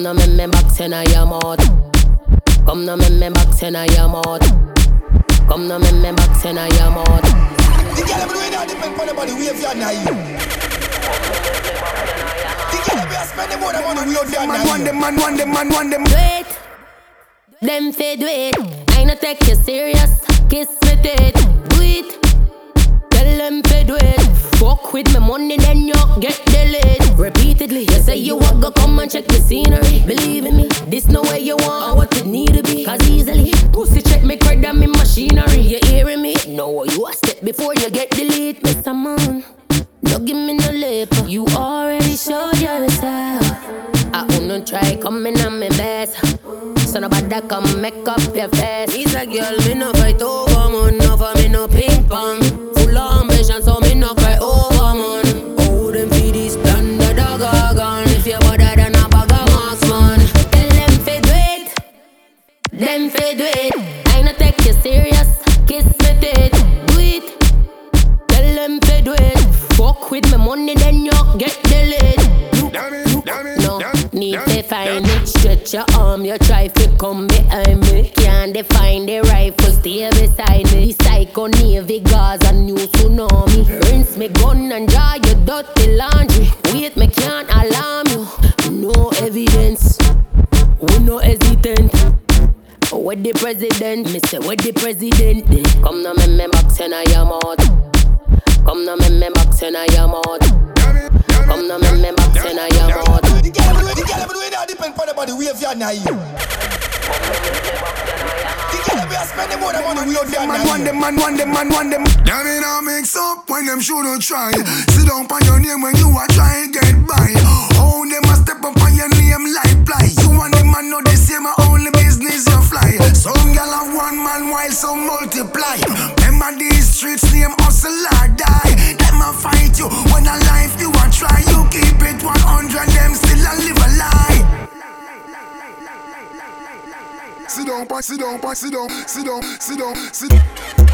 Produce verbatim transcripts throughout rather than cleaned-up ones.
now make me box in your mouth. Come now make me box in your mouth. Come now make me box in your mouth. The girl ever doing that depend on the body wave you naive. The girl ever spend the more money wave you naive. Man want them, man want them, man want them. Do it, them say do it. I no take you serious, kiss me to it. Do it, tell them say do it. Fuck with me money then you get delayed. Repeatedly, you say you want go come and check the scenery. Believe in me, this no way you want or what it need to be. Cause easily, pussy check me credit and me machinery. You hearing me? No, you a step before you get delete. Mister Man, no give me no lip. You already showed yourself. I wanna try coming on my best. So nobody come make up your face. He's a girl, me no fight over man. No for me no ping pong. Full of ambition, so me no cry over man. Oh, them feed this standard dog gun. If you better than a bag of marks, man. Tell them fi do it, them fi do it. I no take you serious, kiss me to it. Do it, tell them fi do it. Fuck with me money, then you get delayed. No, need to find it. Stretch your arm, you try to come behind me. Can't define the rifle, stay beside me. The psycho navy guards and new tsunami. Rinse me gun and dry your dirty laundry. Wait, me can't alarm you. No evidence, we no hesitant. With the president, me say with the president. Come now me me box in your mouth. Come now me me box in your mouth. Come now me me box in your mouth. The girl ever doing that depend on the body wave you naive. The girl ever spend the more money wave you naive. Man want them, man want them, man want them. Damn it, I mix up when them shouldn't try. Sit down on your name when you are trying to get by. Oh, them a step up on your name like fly. You want them man know they say my only business you fly. Some gal have one man while some multiply. Remember these streets name hustle or die. Them a fight you when a life you a try. You keep it one hundred, them still a live a lie. Sit down, sit down, sit down, sit down, sit down, sit down.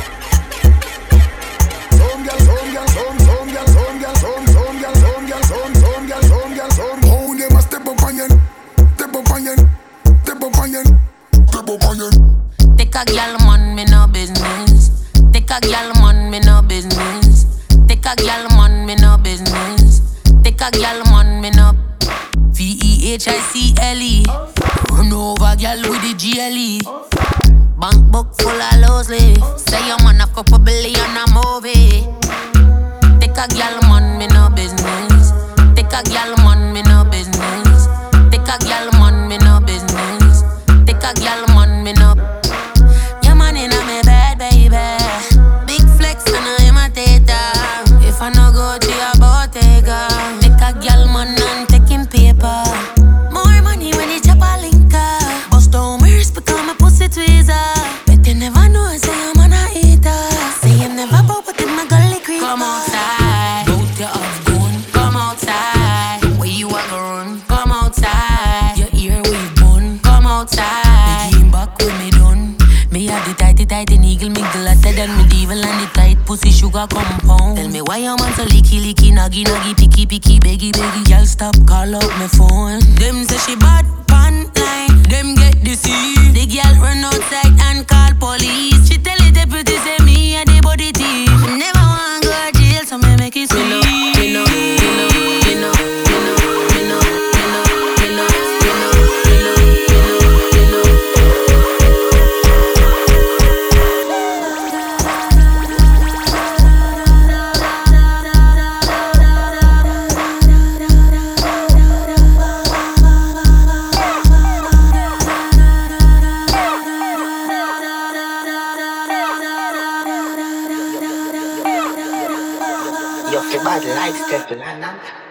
Some gal, some gal, some, some gal, some gal, some, some gal, some gal, some, some gal, some gal, some. Oh, them a step up on you, step up on you, step up on you, step up on you. Take a gal man, me no business. Take a gal man, me no business. Take a gal man, me no business. Take a gal man, me no. V E H I C L E. Run over gal with the G L E. Bank book full of loosely. Say your man a couple billion a movie. Take a gal man, me no business. Take a gal man, me no business. Take a gal man, me no business. Take a gal man, me no. Your man inna me bed, baby. Big flex and I imitator. If I no go to your bottega. Take a gal man and taking paper. More money when you chop a linker. Bust down me wrist become a pussy tweezer. Bet you never know I say I'm an eater. Say you never bow but in my gully creeper. Come outside, bout your off gun. Come outside, where you a run? Come outside, your ear wave bun. Come outside, the game back when me done. Me have the tighty tighty eagle, me glatter than medieval and the tight pussy sugar compound. Tell me why your man so licky licky, naggy naggy, picky picky, beggy beggy. Girl stop call up my phone. Them say she bad pan line, them get deceived. The girl run outside and call police. She tell the deputy say me a the body thief. Never want go to jail, so me make it sweet. Me know, me know, me know, me know, me know, me know, me know, me know, me know, me know, me know. You're bad like Stephen and